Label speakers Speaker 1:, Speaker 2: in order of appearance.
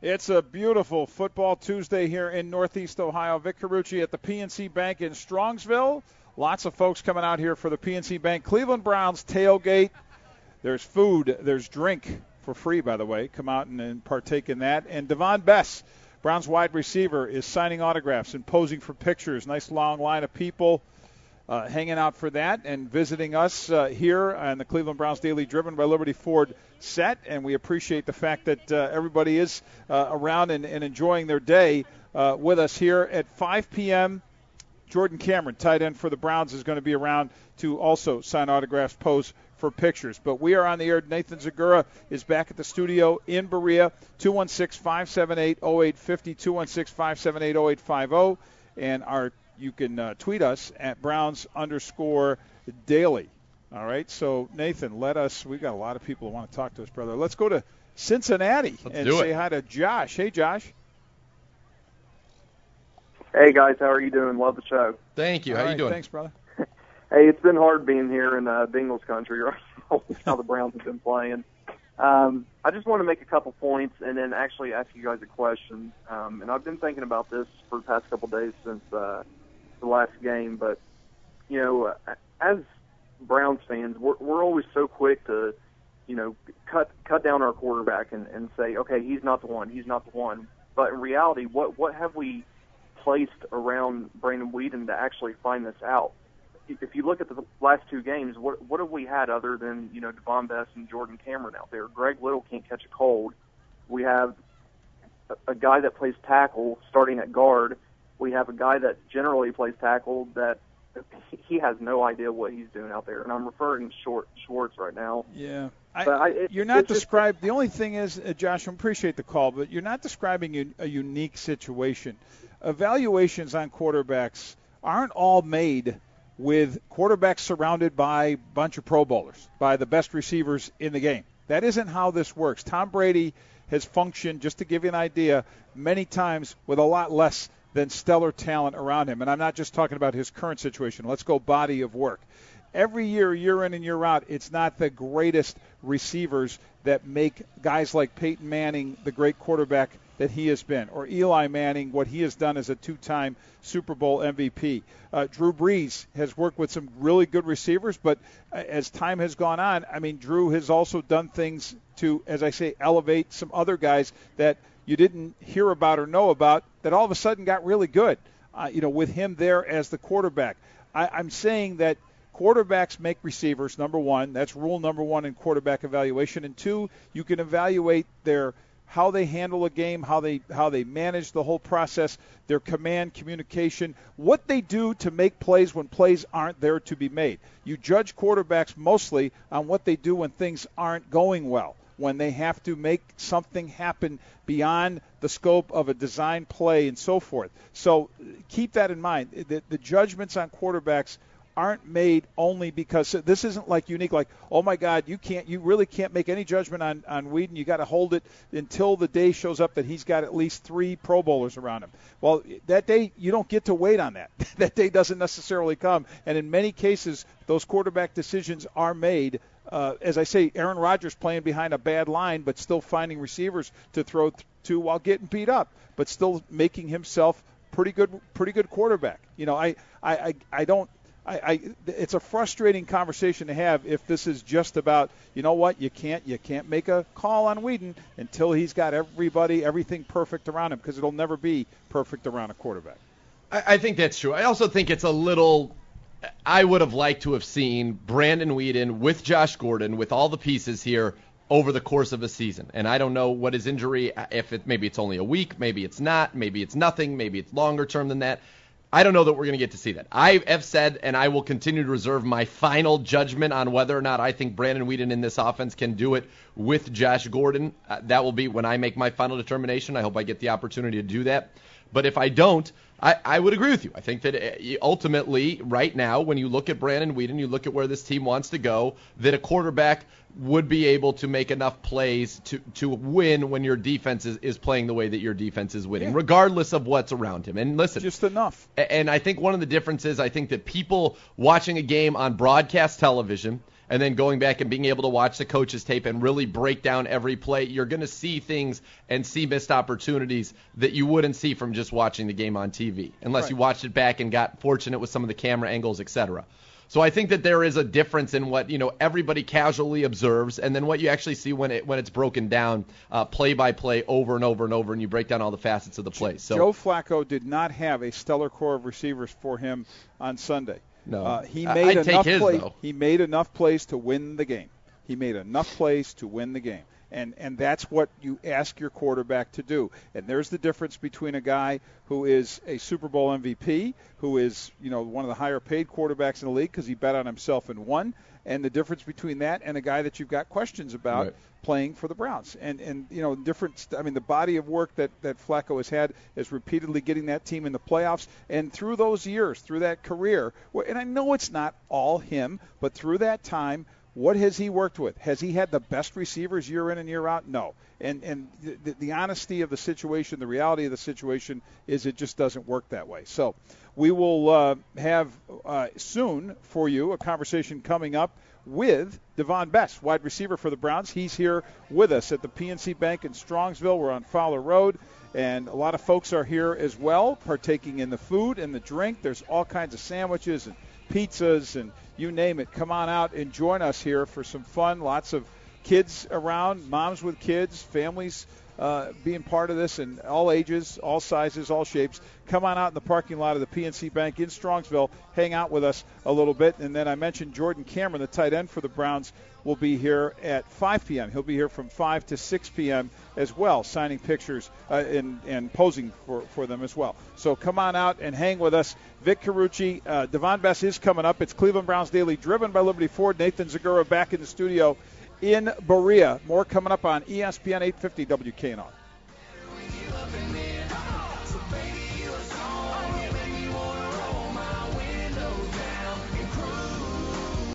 Speaker 1: It's a beautiful football Tuesday here in Northeast Ohio. Vic Carucci at the PNC Bank in Strongsville. Lots of folks coming out here for the PNC Bank Cleveland Browns tailgate. There's food, there's drink for free, by the way. Come out and partake in that. And Devon Bess, Browns wide receiver, is signing autographs and posing for pictures. Nice long line of people hanging out for that and visiting us here on the Cleveland Browns Daily Driven by Liberty Ford set. And we appreciate the fact that everybody is around and enjoying their day with us here at 5 p.m. Jordan Cameron, tight end for the Browns, is going to be around to also sign autographs, pose for pictures. But we are on the air. Nathan Zagura is back at the studio in Berea, 216-578-0850, 216-578-0850. And you can tweet us at Browns_daily. All right, so Nathan, we've got a lot of people who want to talk to us, brother. Let's go to Cincinnati and say hi to Josh. Hey, Josh.
Speaker 2: Hey, guys, how are you doing? Love the show.
Speaker 3: Thank you. How you doing?
Speaker 1: Thanks, brother.
Speaker 2: Hey, it's been hard being here in Bengals country right now, how the Browns have been playing. I just want to make a couple points and then actually ask you guys a question. And I've been thinking about this for the past couple days since the last game. But, you know, as Browns fans, we're always so quick to, you know, cut down our quarterback and say, okay, he's not the one. But in reality, what have we placed around Brandon Weeden to actually find this out? If you look at the last two games, what have we had other than, you know, Devon Bess and Jordan Cameron out there? Greg Little can't catch a cold. We have a guy that plays tackle starting at guard. We have a guy that generally plays tackle that he has no idea what he's doing out there. And I'm referring to Schwartz right now.
Speaker 1: Yeah. You're not describing – the only thing is, Josh, I appreciate the call, but you're not describing a unique situation. Evaluations on quarterbacks aren't all made with quarterbacks surrounded by a bunch of Pro Bowlers, by the best receivers in the game. That isn't how this works. Tom Brady has functioned, just to give you an idea, many times with a lot less than stellar talent around him. And I'm not just talking about his current situation. Let's go body of work. Every year in and year out, it's not the greatest receivers that make guys like Peyton Manning the great quarterback that he has been, or Eli Manning, what he has done as a two-time Super Bowl MVP. Drew Brees has worked with some really good receivers, but as time has gone on, I mean, Drew has also done things to, as I say, elevate some other guys that you didn't hear about or know about that all of a sudden got really good, with him there as the quarterback. I'm saying that quarterbacks make receivers, number one. That's rule number one in quarterback evaluation. And two, you can evaluate how they handle a game, how they manage the whole process, their command, communication, what they do to make plays when plays aren't there to be made. You judge quarterbacks mostly on what they do when things aren't going well, when they have to make something happen beyond the scope of a design play and so forth. So keep that in mind. The judgments on quarterbacks aren't made only because this isn't like unique, like, oh my God, you really can't make any judgment on Weeden. You got to hold it until the day shows up that he's got at least 3 Pro Bowlers around him. Well, that day you don't get to wait on that. That day doesn't necessarily come. And in many cases, those quarterback decisions are made. As I say, Aaron Rodgers playing behind a bad line, but still finding receivers to throw to while getting beat up, but still making himself pretty good quarterback. You know, I don't. It's a frustrating conversation to have if this is just about, you know what, you can't make a call on Weeden until he's got everything perfect around him, because it'll never be perfect around a quarterback.
Speaker 3: I think that's true. I also think it's a little – I would have liked to have seen Brandon Weeden with Josh Gordon, with all the pieces here, over the course of a season. And I don't know what his injury – maybe it's only a week, maybe it's not, maybe it's nothing, maybe it's longer term than that. I don't know that we're going to get to see that. I have said, and I will continue to reserve my final judgment on whether or not I think Brandon Weeden in this offense can do it with Josh Gordon. That will be when I make my final determination. I hope I get the opportunity to do that. But if I don't, I would agree with you. I think that ultimately, right now, when you look at Brandon Weeden, you look at where this team wants to go, that a quarterback would be able to make enough plays to win when your defense is playing the way that your defense is winning, regardless of what's around him. And listen,
Speaker 1: just enough.
Speaker 3: And I think one of the differences, I think that people watching a game on broadcast television and then going back and being able to watch the coach's tape and really break down every play, you're going to see things and see missed opportunities that you wouldn't see from just watching the game on TV, unless you watched it back and got fortunate with some of the camera angles, etc. So I think that there is a difference in what everybody casually observes, and then what you actually see when it's broken down play by play over and over and over, and you break down all the facets of the play. So
Speaker 1: Joe Flacco did not have a stellar core of receivers for him on Sunday.
Speaker 3: No,
Speaker 1: he made
Speaker 3: I'd take his, though.
Speaker 1: He made enough plays to win the game. He made enough plays to win the game. And that's what you ask your quarterback to do. And there's the difference between a guy who is a Super Bowl MVP, who is one of the higher paid quarterbacks in the league because he bet on himself and won, and the difference between that and a guy that you've got questions about playing for the Browns. And different. I mean, the body of work that Flacco has had is repeatedly getting that team in the playoffs. And through those years, through that career, and I know it's not all him, but through that time, what has he worked with? Has he had the best receivers year in and year out? No. And the honesty of the situation, the reality of the situation is it just doesn't work that way. So we will have soon for you a conversation coming up with Devon Best, wide receiver for the Browns. He's here with us at the PNC Bank in Strongsville. We're on Fowler Road, and a lot of folks are here as well, partaking in the food and the drink. There's all kinds of sandwiches and pizzas and you name it. Come on out and join us here for some fun. Lots of kids around, moms with kids, families being part of this, and all ages, all sizes, all shapes. Come on out in the parking lot of the PNC Bank in Strongsville. Hang out with us a little bit. And then I mentioned Jordan Cameron, the tight end for the Browns, will be here at 5 p.m. He'll be here from 5 to 6 p.m. as well, signing pictures and posing for them as well. So come on out and hang with us. Vic Carucci, Devon Best is coming up. It's Cleveland Browns Daily, driven by Liberty Ford. Nathan Zagura back in the studio in Berea. More coming up on ESPN 850 WKNR.